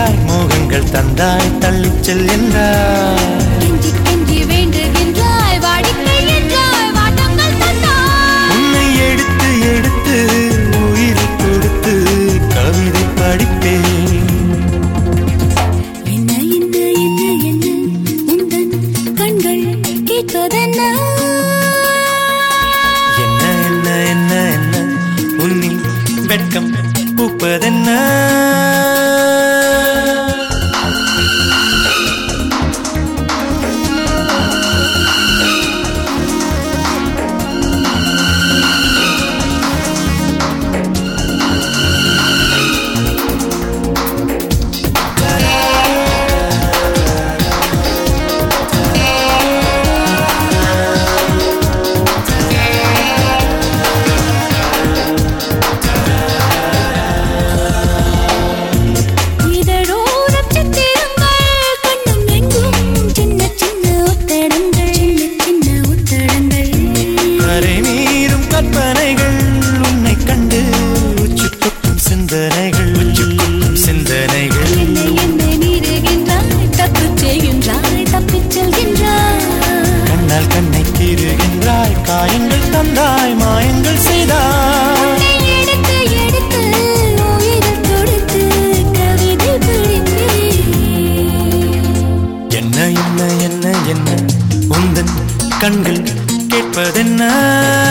என்றாய், மோகங்கள் தந்தாய், தள்ளிச் செல் என்றாய். கெஞ்சி கெஞ்சி வேண்டுகின்றாய், வாடிக்கை என்றாய், வாட்டங்கள் தந்தாய். உன்னை எடுத்து எடுத்து உயிரை கொடுத்து கவிதை படிப்பேன். என்ன என்ன என்ன என்ன உந்தன் கண்கள் கேட்பதென்ன? என்ன என்ன என்ன என்ன உன்னில் வெட்கம் பூப்பதென்ன? கண்ணால் கண்ணை கீறுகின்றாய், காயங்கள் தந்தாய், மாயங்கள் செய்தாய். எடுத்து எடுத்து உயிரை கொடுத்து கவிதை படிப்பேன். என்ன என்ன என்ன என்ன உந்தன் கண்கள் கேட்பதென்ன?